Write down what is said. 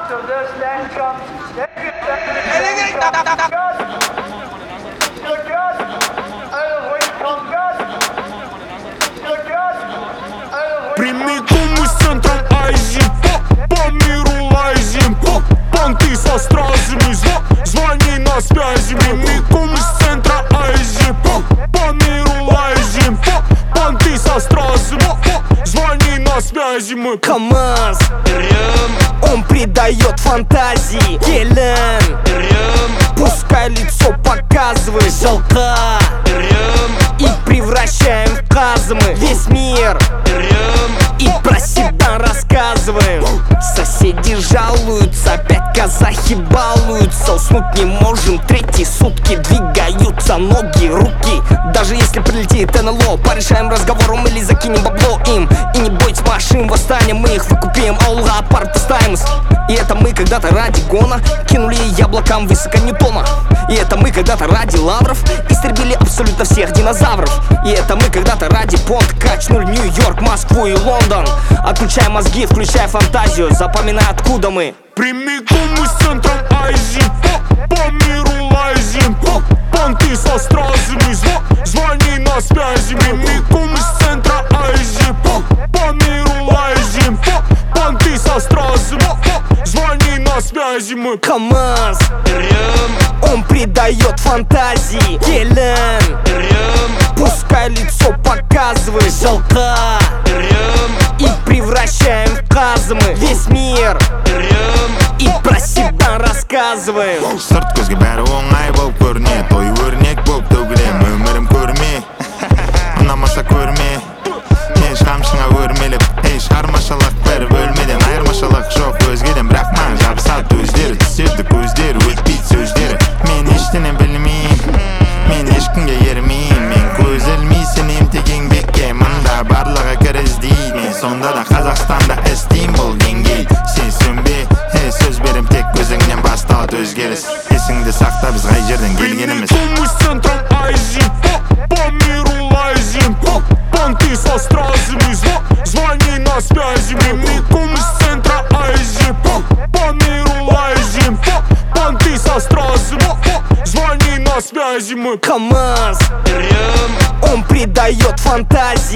Прямиком из центра Азии, по миру лазим, понты со стразами, звони на связи. Прямиком из центра Азии, по миру лазим, понты со стразами, звони на связи. Мы КамАЗ, он придает фантазии. Келен, пускай лицо показывает. Жалка, и превращаем в казмы весь мир, и про себя рассказываем. Соседи жалуются, опять казахи балуются. Уснуть не можем, третьи сутки двигаются ноги, руки. Даже если прилетит НЛО, порешаем разговором или закинем бабло им. И не бойтесь машин, восстанем, мы их выкупим. Алга, партистаймс. И это мы когда-то ради гона кинули яблокам высоко Ньютона. И это мы когда-то ради лавров истребили абсолютно всех динозавров. И это мы когда-то ради понт качнули Нью-Йорк, Москву и Лондон. Отключай мозги, включай фантазию, запоминай, откуда мы. прямиком из центра Азии, по миру лазим, понты со стразами, звони на связи. Прямиком из центра Азии, по миру лазим, понты со стразами, звони на связи. Мы КамАЗ, он придает фантазии. Келен, пускай лицо показывает. Жалка, и превращаем в казмы весь мир, и про себя рассказываем. Сырт көзге бәрі оңай болып көрінеді, той өрнек болып төгілем. Өмірім көрме, ұнамаса көрме, мен шамшыңа өрмелеп. Ей шығармашылық бір бөлмеден, айырмашылық жоқ өзгеден. Бірақ маған жабысады өздері, түседі көздері, өтпейді сөздері. Мен ештеңе білмеймін, мен ешкімге ермеймін. Мен көз ілмей сенем тек еңбекке, мында барлығы кір іздейді. Мен сонда да Қазақстанда істеймін бұл деңгей. Сен сөнбе, сөз берем, тек көзіңнен басталады өзгеріс. Есіңді сақта, біз қай жерден келгеніміз. прямиком из центра Азии, по миру лазим, понты со стразами, звони на связи. Прямиком из центра Азии, по миру лазим, понты со стразами, звони на связи. Мы КамАЗ, он придает фантазии.